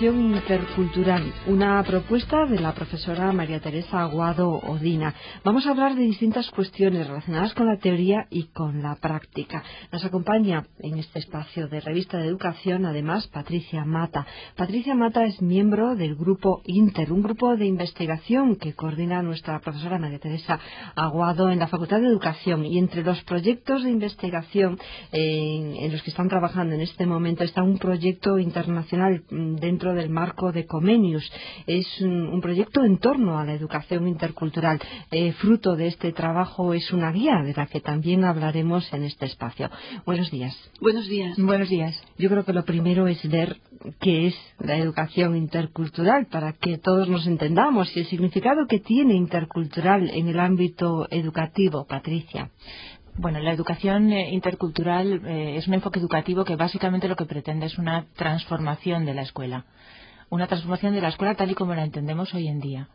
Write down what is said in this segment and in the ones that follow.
educación intercultural, una propuesta de la profesora María Teresa Aguado Odina. Vamos a hablar de distintas cuestiones relacionadas con la teoría y con la práctica. Nos acompaña en este espacio de Revista de Educación, además, Patricia Mata. Patricia Mata es miembro del Grupo Inter, un grupo de investigación que coordina nuestra profesora María Teresa Aguado en la Facultad de Educación. Y entre los proyectos de investigación en los que están trabajando en este momento está un proyecto internacional dentro del marco de Comenius. Es un proyecto en torno a la educación intercultural. Fruto de este trabajo es una guía de la que también hablaremos en este espacio. Buenos días. Buenos días. Buenos días. Yo creo que lo primero es ver qué es la educación intercultural para que todos nos entendamos y el significado que tiene intercultural en el ámbito educativo. Patricia. Bueno, la educación intercultural es un enfoque educativo que básicamente lo que pretende es una transformación de la escuela. Una transformación de la escuela tal y como la entendemos hoy en día.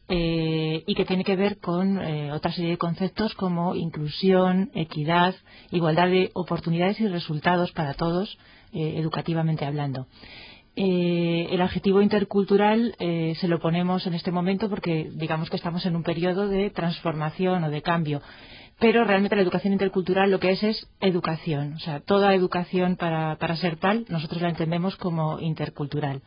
Y que tiene que ver con otra serie de conceptos como inclusión, equidad, igualdad de oportunidades y resultados para todos, educativamente hablando. El adjetivo intercultural se lo ponemos en este momento porque digamos que estamos en un periodo de transformación o de cambio. Pero realmente la educación intercultural lo que es educación. O sea, toda educación para ser tal, nosotros la entendemos como intercultural.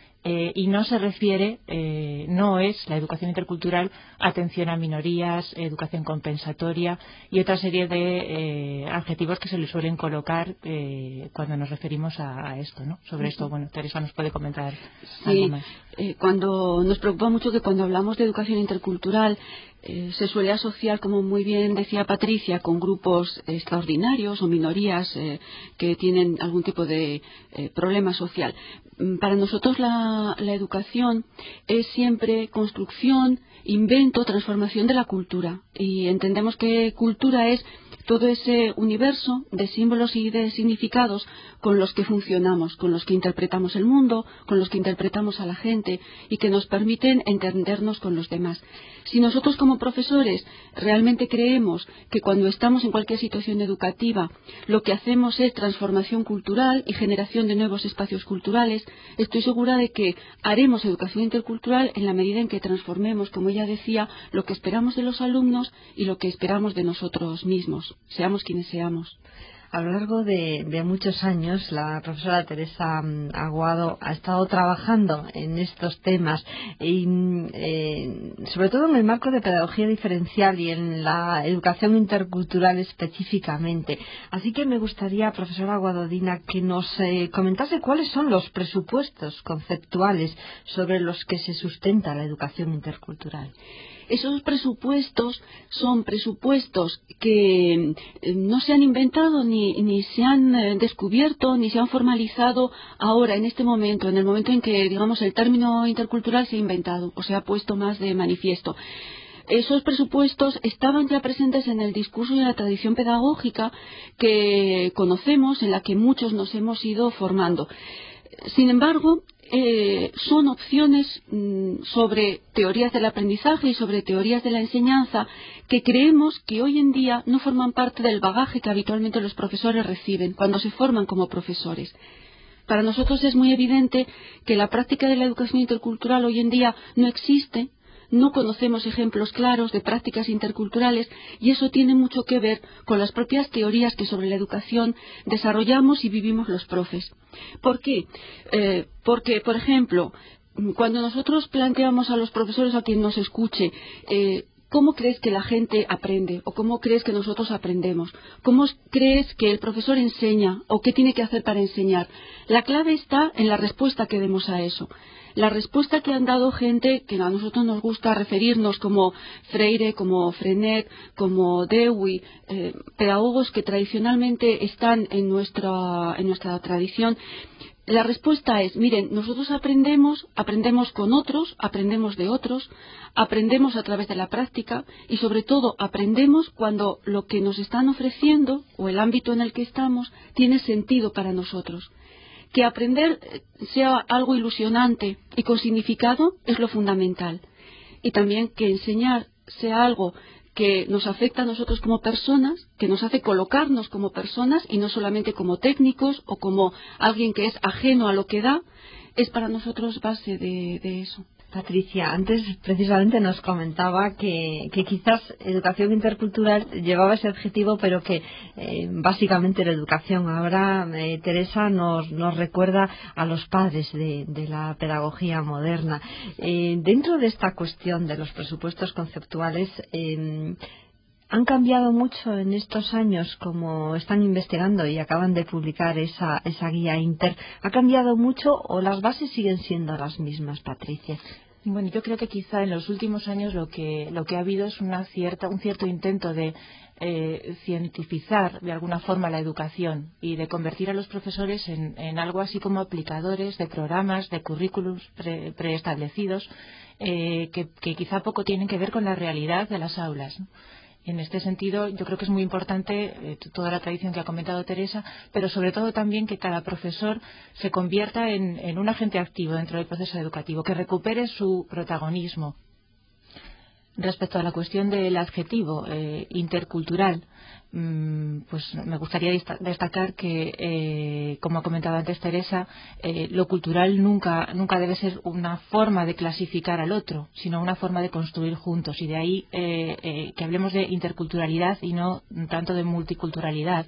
Y no se refiere, no es la educación intercultural atención a minorías, educación compensatoria y otra serie de adjetivos que se le suelen colocar cuando nos referimos a esto, ¿no? Sobre esto, bueno, Teresa nos puede comentar algo más. Cuando nos preocupa mucho que cuando hablamos de educación intercultural se suele asociar, como muy bien decía Patricia, con grupos extraordinarios o minorías que tienen algún tipo de problema social. Para nosotros la educación es siempre construcción, invento, transformación de la cultura. Y entendemos que cultura es todo ese universo de símbolos y de significados con los que funcionamos, con los que interpretamos el mundo, con los que interpretamos a la gente y que nos permiten entendernos con los demás. Si nosotros como profesores realmente creemos que cuando estamos en cualquier situación educativa lo que hacemos es transformación cultural y generación de nuevos espacios culturales, estoy segura de que haremos educación intercultural en la medida en que transformemos, como ella decía, lo que esperamos de los alumnos y lo que esperamos de nosotros mismos, seamos quienes seamos. A lo largo de muchos años, la profesora Teresa Aguado ha estado trabajando en estos temas y sobre todo en el marco de pedagogía diferencial y en la educación intercultural específicamente. Así que me gustaría, profesora Aguado Odina, que nos comentase cuáles son los presupuestos conceptuales sobre los que se sustenta la educación intercultural. Esos presupuestos son presupuestos que no se han inventado ni se han descubierto ni se han formalizado ahora, en este momento, en el momento en que, digamos, el término intercultural se ha inventado o se ha puesto más de manifiesto. Esos presupuestos estaban ya presentes en el discurso y en la tradición pedagógica que conocemos, en la que muchos nos hemos ido formando. Sin embargo, son opciones sobre teorías del aprendizaje y sobre teorías de la enseñanza que creemos que hoy en día no forman parte del bagaje que habitualmente los profesores reciben cuando se forman como profesores. Para nosotros es muy evidente que la práctica de la educación intercultural hoy en día no existe. No conocemos ejemplos claros de prácticas interculturales y eso tiene mucho que ver con las propias teorías que sobre la educación desarrollamos y vivimos los profes. ¿Por qué? Porque, por ejemplo, cuando nosotros planteamos a los profesores, a quien nos escuche, ¿cómo crees que la gente aprende? ¿O cómo crees que nosotros aprendemos? ¿Cómo crees que el profesor enseña? ¿O qué tiene que hacer para enseñar? La clave está en la respuesta que demos a eso. La respuesta que han dado gente que a nosotros nos gusta referirnos como Freire, como Freinet, como Dewey, pedagogos que tradicionalmente están en nuestra tradición. La respuesta es, miren, nosotros aprendemos con otros, aprendemos de otros, aprendemos a través de la práctica y sobre todo aprendemos cuando lo que nos están ofreciendo o el ámbito en el que estamos tiene sentido para nosotros. Que aprender sea algo ilusionante y con significado es lo fundamental. Y también que enseñar sea algo que nos afecta a nosotros como personas, que nos hace colocarnos como personas y no solamente como técnicos o como alguien que es ajeno a lo que da, es para nosotros base de eso. Patricia, antes precisamente nos comentaba que quizás educación intercultural llevaba ese adjetivo, pero que básicamente era educación. Ahora Teresa nos recuerda a los padres de la pedagogía moderna. Dentro de esta cuestión de los presupuestos conceptuales, ¿han cambiado mucho en estos años, como están investigando y acaban de publicar esa guía Inter? ¿Ha cambiado mucho o las bases siguen siendo las mismas, Patricia? Bueno, yo creo que quizá en los últimos años lo que ha habido es un cierto intento de cientificar de alguna forma la educación y de convertir a los profesores en algo así como aplicadores de programas, de currículums preestablecidos que quizá poco tienen que ver con la realidad de las aulas, ¿no? En este sentido, yo creo que es muy importante toda la tradición que ha comentado Teresa, pero sobre todo también que cada profesor se convierta en un agente activo dentro del proceso educativo, que recupere su protagonismo. Respecto a la cuestión del adjetivo intercultural, pues me gustaría destacar que, como ha comentado antes Teresa, lo cultural nunca debe ser una forma de clasificar al otro, sino una forma de construir juntos. Y de ahí que hablemos de interculturalidad y no tanto de multiculturalidad.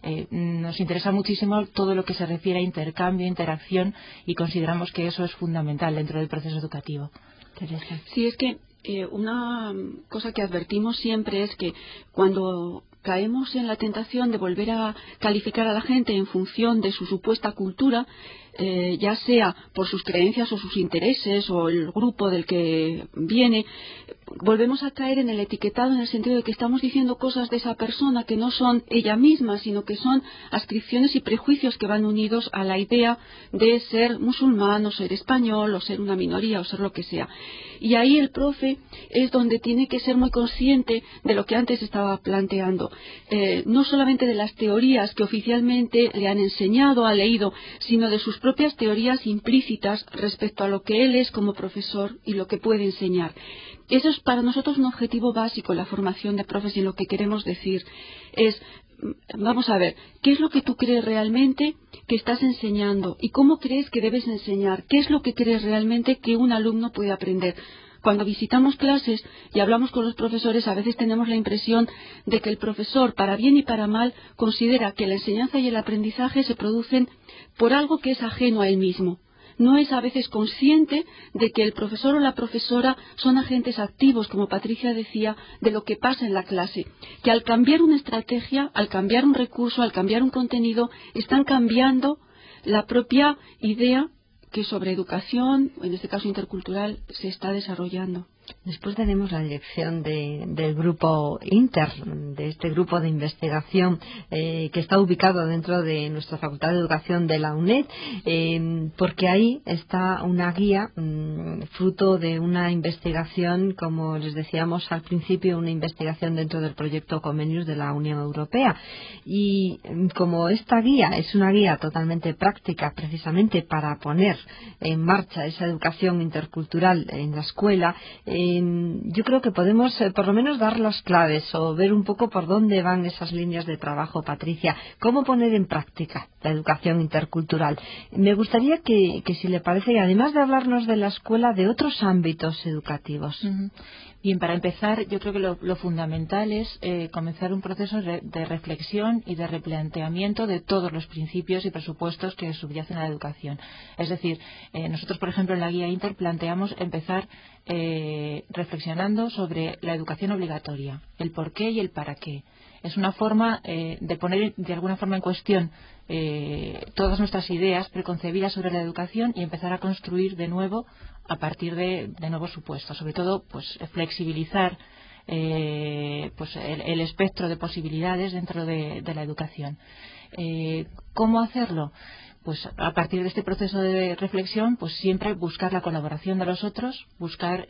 Nos interesa muchísimo todo lo que se refiere a intercambio, interacción, y consideramos que eso es fundamental dentro del proceso educativo. Teresa. Sí, es que una cosa que advertimos siempre es que cuando caemos en la tentación de volver a calificar a la gente en función de su supuesta cultura, ya sea por sus creencias o sus intereses o el grupo del que viene, volvemos a caer en el etiquetado, en el sentido de que estamos diciendo cosas de esa persona que no son ella misma, sino que son adscripciones y prejuicios que van unidos a la idea de ser musulmán o ser español o ser una minoría o ser lo que sea. Y ahí el profe es donde tiene que ser muy consciente de lo que antes estaba planteando, no solamente de las teorías que oficialmente le han enseñado, ha leído, sino de sus propias teorías implícitas respecto a lo que él es como profesor y lo que puede enseñar. Eso es para nosotros un objetivo básico en la formación de profes, y lo que queremos decir es: vamos a ver, ¿qué es lo que tú crees realmente que estás enseñando? ¿Y cómo crees que debes enseñar? ¿Qué es lo que crees realmente que un alumno puede aprender? Cuando visitamos clases y hablamos con los profesores, a veces tenemos la impresión de que el profesor, para bien y para mal, considera que la enseñanza y el aprendizaje se producen por algo que es ajeno a él mismo. No es a veces consciente de que el profesor o la profesora son agentes activos, como Patricia decía, de lo que pasa en la clase, que al cambiar una estrategia, al cambiar un recurso, al cambiar un contenido, están cambiando la propia idea que sobre educación, en este caso intercultural, se está desarrollando. Después tenemos la dirección del grupo Inter, de este grupo de investigación que está ubicado dentro de nuestra Facultad de Educación de la UNED, porque ahí está una guía fruto de una investigación, como les decíamos al principio, una investigación dentro del proyecto Comenius de la Unión Europea. Y como esta guía es una guía totalmente práctica, precisamente para poner en marcha esa educación intercultural en la escuela, yo creo que podemos por lo menos dar las claves o ver un poco por dónde van esas líneas de trabajo, Patricia. ¿Cómo poner en práctica la educación intercultural? Me gustaría que si le parece, y además de hablarnos de la escuela, de otros ámbitos educativos. Bien, para empezar, yo creo que lo fundamental es comenzar un proceso de reflexión y de replanteamiento de todos los principios y presupuestos que subyacen a la educación. Es decir, nosotros, por ejemplo, en la guía Inter planteamos empezar reflexionando sobre la educación obligatoria, el por qué y el para qué. Es una forma de poner de alguna forma en cuestión todas nuestras ideas preconcebidas sobre la educación y empezar a construir de nuevo a partir de nuevos supuestos. Sobre todo, pues flexibilizar pues el espectro de posibilidades dentro de la educación. ¿Cómo hacerlo? pues a partir de este proceso de reflexión, pues siempre buscar la colaboración de los otros, buscar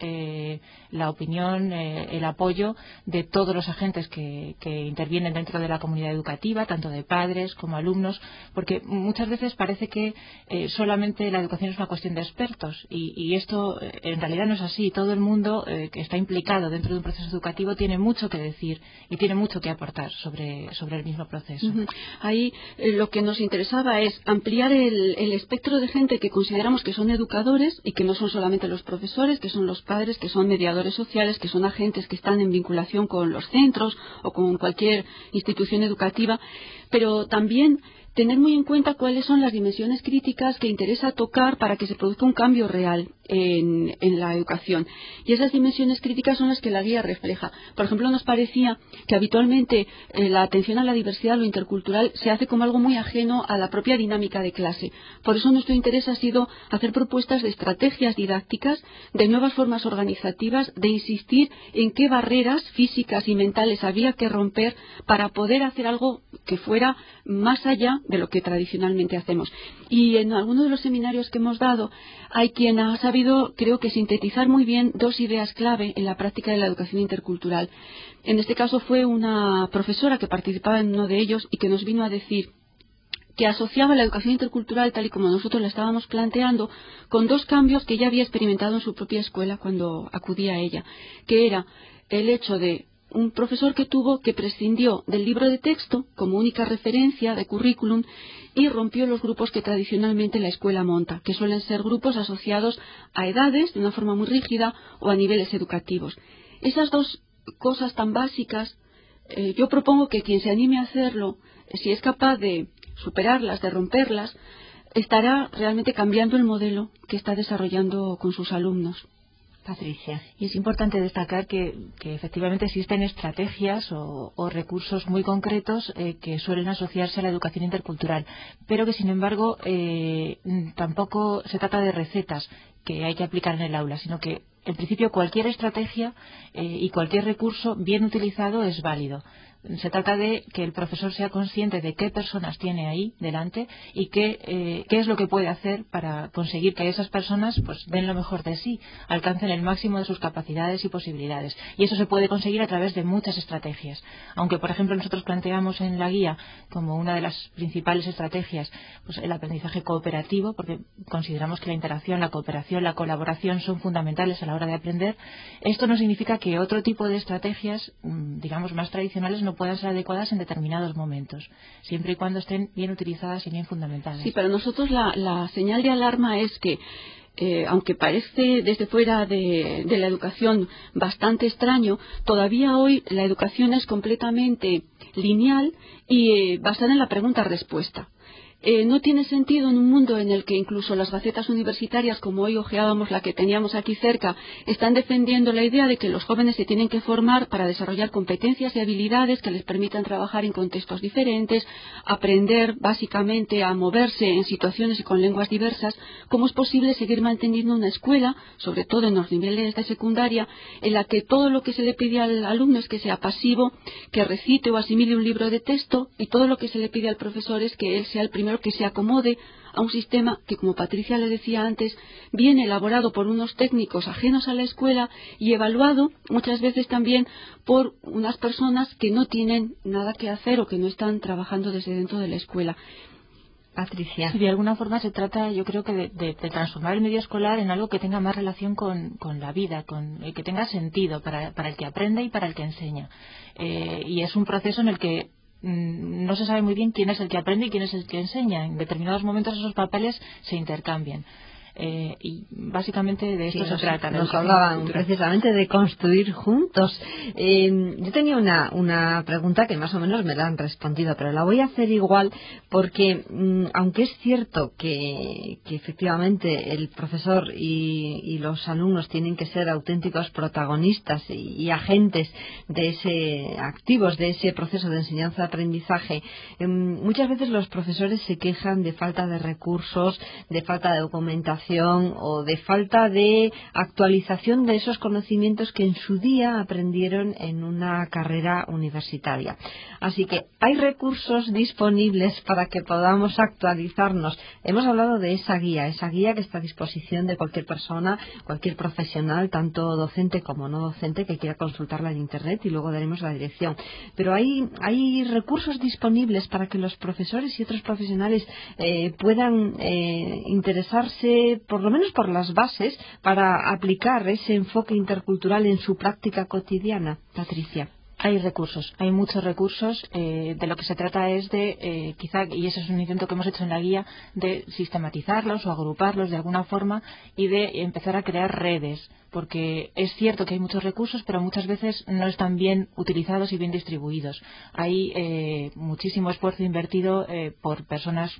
la opinión, el apoyo de todos los agentes que intervienen dentro de la comunidad educativa, tanto de padres como alumnos, porque muchas veces parece que solamente la educación es una cuestión de expertos y esto en realidad no es así. Todo el mundo que está implicado dentro de un proceso educativo tiene mucho que decir y tiene mucho que aportar sobre el mismo proceso. Ahí lo que nos interesaba es ampliar el espectro de gente que consideramos que son educadores y que no son solamente los profesores, que son los padres, que son mediadores sociales, que son agentes que están en vinculación con los centros o con cualquier institución educativa, pero también tener muy en cuenta cuáles son las dimensiones críticas que interesa tocar para que se produzca un cambio real en la educación. Y esas dimensiones críticas son las que la guía refleja. Por ejemplo, nos parecía que habitualmente la atención a la diversidad, lo intercultural, se hace como algo muy ajeno a la propia dinámica de clase. Por eso nuestro interés ha sido hacer propuestas de estrategias didácticas, de nuevas formas organizativas, de insistir en qué barreras físicas y mentales había que romper para poder hacer algo que fuera más allá de lo que tradicionalmente hacemos. Y en algunos de los seminarios que hemos dado hay quien ha sabido, creo que, sintetizar muy bien dos ideas clave en la práctica de la educación intercultural. En este caso fue una profesora que participaba en uno de ellos y que nos vino a decir que asociaba la educación intercultural, tal y como nosotros la estábamos planteando, con dos cambios que ella había experimentado en su propia escuela cuando acudía a ella, que era el hecho de un profesor que tuvo que prescindió del libro de texto como única referencia de currículum y rompió los grupos que tradicionalmente la escuela monta, que suelen ser grupos asociados a edades de una forma muy rígida o a niveles educativos. Esas dos cosas tan básicas, yo propongo que quien se anime a hacerlo, si es capaz de superarlas, de romperlas, estará realmente cambiando el modelo que está desarrollando con sus alumnos. Patricia. Y es importante destacar que efectivamente existen estrategias o recursos muy concretos que suelen asociarse a la educación intercultural, pero que sin embargo tampoco se trata de recetas que hay que aplicar en el aula, sino que en principio cualquier estrategia y cualquier recurso bien utilizado es válido. Se trata de que el profesor sea consciente de qué personas tiene ahí delante y qué es lo que puede hacer para conseguir que esas personas pues den lo mejor de sí, alcancen el máximo de sus capacidades y posibilidades. Y eso se puede conseguir a través de muchas estrategias. Aunque, por ejemplo, nosotros planteamos en la guía como una de las principales estrategias pues el aprendizaje cooperativo, porque consideramos que la interacción, la cooperación, la colaboración son fundamentales a la hora de aprender. Esto no significa que otro tipo de estrategias, digamos, más tradicionales no puedan ser adecuadas en determinados momentos, siempre y cuando estén bien utilizadas y bien fundamentadas. Sí, para nosotros la señal de alarma es que aunque parece desde fuera de la educación bastante extraño, todavía hoy la educación es completamente lineal y basada en la pregunta-respuesta. No tiene sentido en un mundo en el que incluso las gacetas universitarias, como hoy hojeábamos la que teníamos aquí cerca, están defendiendo la idea de que los jóvenes se tienen que formar para desarrollar competencias y habilidades que les permitan trabajar en contextos diferentes, aprender básicamente a moverse en situaciones y con lenguas diversas. ¿Cómo es posible seguir manteniendo una escuela, sobre todo en los niveles de secundaria, en la que todo lo que se le pide al alumno es que sea pasivo, que recite o asimile un libro de texto, y todo lo que se le pide al profesor es que él sea el primero que se acomode a un sistema que, como Patricia le decía antes, viene elaborado por unos técnicos ajenos a la escuela y evaluado muchas veces también por unas personas que no tienen nada que hacer o que no están trabajando desde dentro de la escuela? Patricia. Sí, de alguna forma se trata, yo creo que de transformar el medio escolar en algo que tenga más relación con la vida, que tenga sentido para el que aprende y para el que enseña. Y es un proceso en el que no se sabe muy bien quién es el que aprende y quién es el que enseña. En determinados momentos esos papeles se intercambian. Y básicamente de esto se trata. Nos hablaban precisamente de construir juntos. Yo tenía una pregunta que más o menos me la han respondido, pero la voy a hacer igual porque aunque es cierto que efectivamente el profesor y los alumnos tienen que ser auténticos protagonistas y agentes activos de ese proceso de enseñanza-aprendizaje, muchas veces los profesores se quejan de falta de recursos, de falta de documentación, formación o de falta de actualización de esos conocimientos que en su día aprendieron en una carrera universitaria. Así que hay recursos disponibles para que podamos actualizarnos. Hemos hablado de esa guía que está a disposición de cualquier persona, cualquier profesional, tanto docente como no docente, que quiera consultarla en Internet, y luego daremos la dirección. Pero hay recursos disponibles para que los profesores y otros profesionales puedan interesarse, por lo menos por las bases, para aplicar ese enfoque intercultural en su práctica cotidiana. Patricia. Hay recursos, hay muchos recursos. De lo que se trata es de, quizá, y ese es un intento que hemos hecho en la guía, de sistematizarlos o agruparlos de alguna forma y de empezar a crear redes, porque es cierto que hay muchos recursos, pero muchas veces no están bien utilizados y bien distribuidos. Hay muchísimo esfuerzo invertido por personas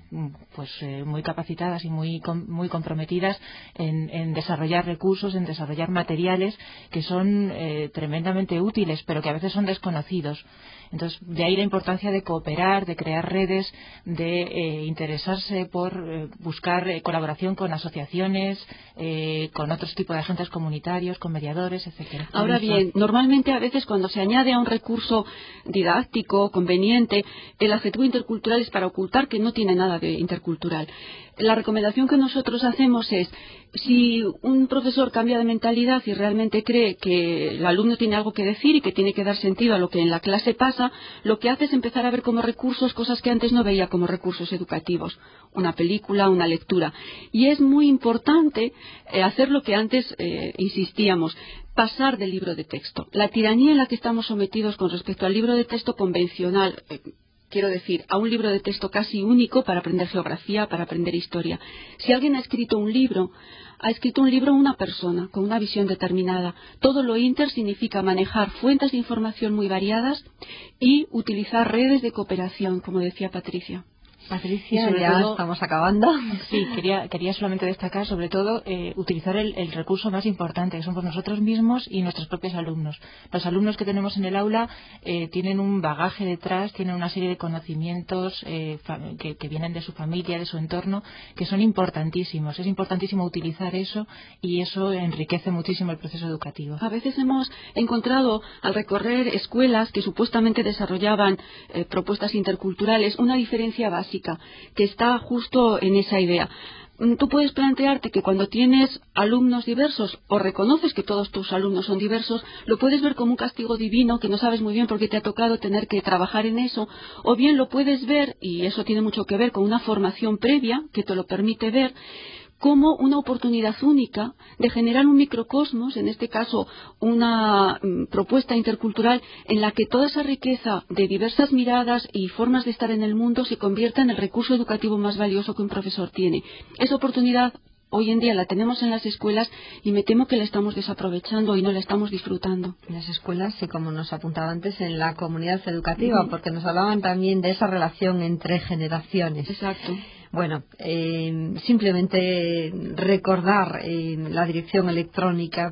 muy capacitadas y muy comprometidas en desarrollar recursos, en desarrollar materiales que son tremendamente útiles, pero que a veces son desconocidos. Entonces, de ahí la importancia de cooperar, de crear redes, de interesarse por buscar colaboración con asociaciones, con otros tipos de agentes comunitarios, con mediadores, etcétera. Ahora bien, normalmente a veces cuando se añade a un recurso didáctico, conveniente, el adjetivo intercultural es para ocultar que no tiene nada de intercultural. La recomendación que nosotros hacemos es, si un profesor cambia de mentalidad y realmente cree que el alumno tiene algo que decir y que tiene que dar sentido a lo que en la clase pasa, lo que hace es empezar a ver como recursos cosas que antes no veía como recursos educativos, una película, una lectura. Y es muy importante hacer lo que antes insistíamos, pasar del libro de texto. La tiranía en la que estamos sometidos con respecto al libro de texto convencional, quiero decir, a un libro de texto casi único para aprender geografía, para aprender historia. Si alguien ha escrito un libro una persona con una visión determinada. Todo lo inter significa manejar fuentes de información muy variadas y utilizar redes de cooperación, como decía Patricia. Patricia, ya estamos acabando. Sí, quería solamente destacar, sobre todo, utilizar el recurso más importante, que somos nosotros mismos y nuestros propios alumnos. Los alumnos que tenemos en el aula tienen un bagaje detrás, tienen una serie de conocimientos que vienen de su familia, de su entorno, que son importantísimos. Es importantísimo utilizar eso y eso enriquece muchísimo el proceso educativo. A veces hemos encontrado, al recorrer escuelas que supuestamente desarrollaban propuestas interculturales, una diferencia básica que está justo en esa idea. Tú puedes plantearte que cuando tienes alumnos diversos o reconoces que todos tus alumnos son diversos, lo puedes ver como un castigo divino que no sabes muy bien por qué te ha tocado tener que trabajar en eso, o bien lo puedes ver, y eso tiene mucho que ver con una formación previa que te lo permite ver, como una oportunidad única de generar un microcosmos, en este caso una propuesta intercultural en la que toda esa riqueza de diversas miradas y formas de estar en el mundo se convierta en el recurso educativo más valioso que un profesor tiene. Esa oportunidad hoy en día la tenemos en las escuelas y me temo que la estamos desaprovechando y no la estamos disfrutando. En las escuelas y, como nos apuntaba antes, en la comunidad educativa, porque nos hablaban también de esa relación entre generaciones. Exacto. Bueno, simplemente recordar la dirección electrónica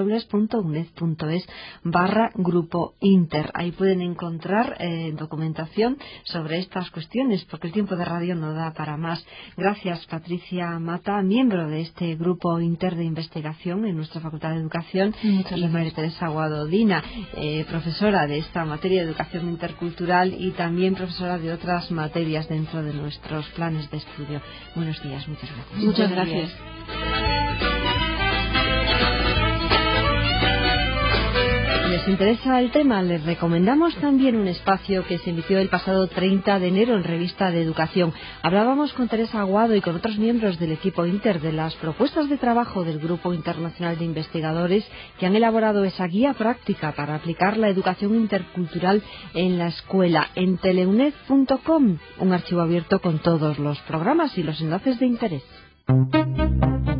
www.uned.es/Grupo Inter. Ahí pueden encontrar documentación sobre estas cuestiones, porque el tiempo de radio no da para más. Gracias, Patricia Mata, miembro de este Grupo Inter de investigación en nuestra Facultad de Educación, y María Teresa Aguado Odina, profesora de esta materia de educación intercultural y también profesora de otras materias dentro de nuestros planes de estudio. Buenos días, muchas gracias. Muchas gracias. ¿Les interesa el tema? Les recomendamos también un espacio que se emitió el pasado 30 de enero en Revista de Educación. Hablábamos con Teresa Aguado y con otros miembros del equipo Inter de las propuestas de trabajo del Grupo Internacional de Investigadores que han elaborado esa guía práctica para aplicar la educación intercultural en la escuela en teleuned.com, un archivo abierto con todos los programas y los enlaces de interés.